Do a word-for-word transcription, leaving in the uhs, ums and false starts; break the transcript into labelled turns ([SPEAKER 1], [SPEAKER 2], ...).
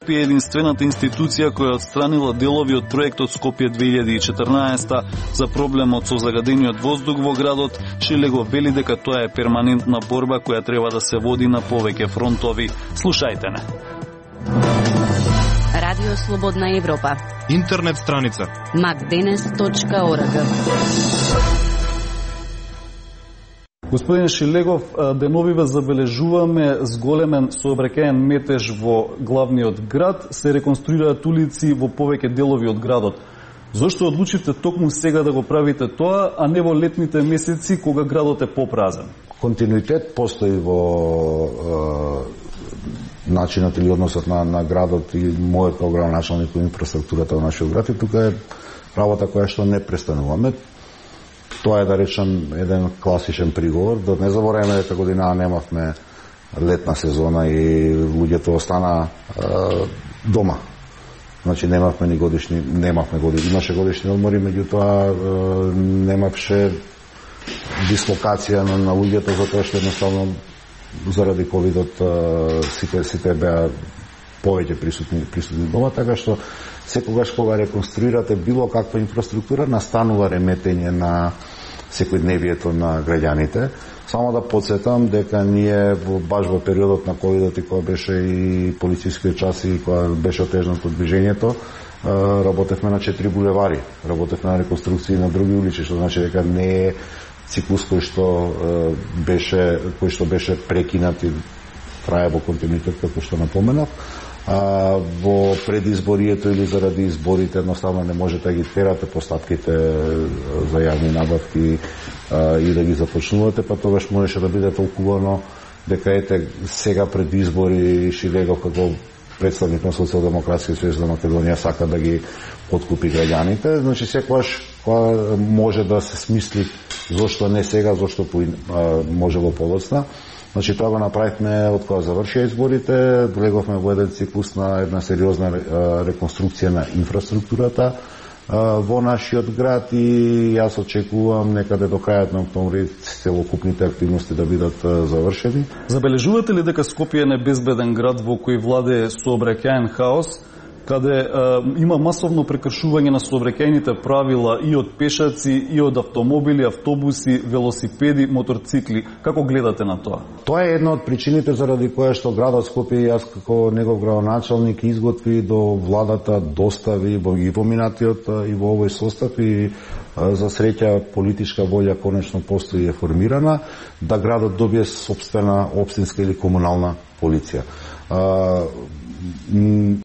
[SPEAKER 1] Скопје е единствената институција која отстранила делови од проектот Скопје две илјади и четрнаесета за проблемот со загадениот воздух во градот. Шилегов вели дека тоа е перманентна борба која треба да се води на повеќе фронтови. Слушајте не.
[SPEAKER 2] Радио Слободна Европа.
[SPEAKER 3] Интернет страница
[SPEAKER 2] макденес точка орг.
[SPEAKER 1] Господин Шилегов, деновиве забележуваме зголемен сообраќаен метеж во главниот град, се реконструираат улици во повеќе делови од градот. Зошто одлучивте токму сега да го правите тоа, а не во летните месеци кога градот е попразен?
[SPEAKER 4] Континуитет постои во е, начинот или односот на, на градот и мојот како градоначалник во инфраструктурата во нашиот град, и тука е работа која што не престануваме. Тоа е, да речем, еден класичен приговор. Да не забораваме дека година немавме летна сезона и луѓето остана е, дома. Значи немавме ни годишни, немавме годишни, имаше годишни одмори, меѓутоа е, немавше дислокација на, на луѓето, затоа што едноставно заради ковидот е, сите сите беа повеќе присутни присутни дома, така што секогаш кога реконструирате било каква инфраструктура, настанува реметење на секојдневието на граѓаните. Само да подсетам дека ние баш во периодот на ковидот и кога беше и полицискиот час и кога беше отежнато движењето, работевме на четири булевари, работевме на реконструкции на други улици, што значи дека не е циклус кој што беше кој што беше прекинат и трае во континуитет, како што напоменав. А, во предизборието или заради изборите едноставно не можете да ги терате постапките за јавни набавки а, и да ги започнувате, па тогаш можеше да биде толкувано дека ете сега пред избори Шилегов како представник на Социјалдемократскиот сојуз за Македонија сака да ги подкупи граѓаните. Значи секогаш кога може да се смисли зошто не сега, зошто по, а, можело подоцна. Значи тоа го направивме од кога завршија изборите, влеговме во еден циклус на една сериозна реконструкција на инфраструктурата во нашиот град и јас очекувам некаде до крајот на октомври целокупните активности да бидат завршени.
[SPEAKER 1] Забележувате ли дека Скопје е небезбеден град во кој владее сообраќаен хаос, каде е, има масовно прекршување на сообраќајните правила и од пешаци, и од автомобили, автобуси, велосипеди, моторцикли? Како гледате на тоа?
[SPEAKER 4] Тоа е една од причините заради која што градот Скопје и јас како негов градоначалник изготви до владата достави во и поминатиот и во овој состав и за среќа политичка волја конечно постои е формирана да градот добие сопствена општинска или комунална полиција.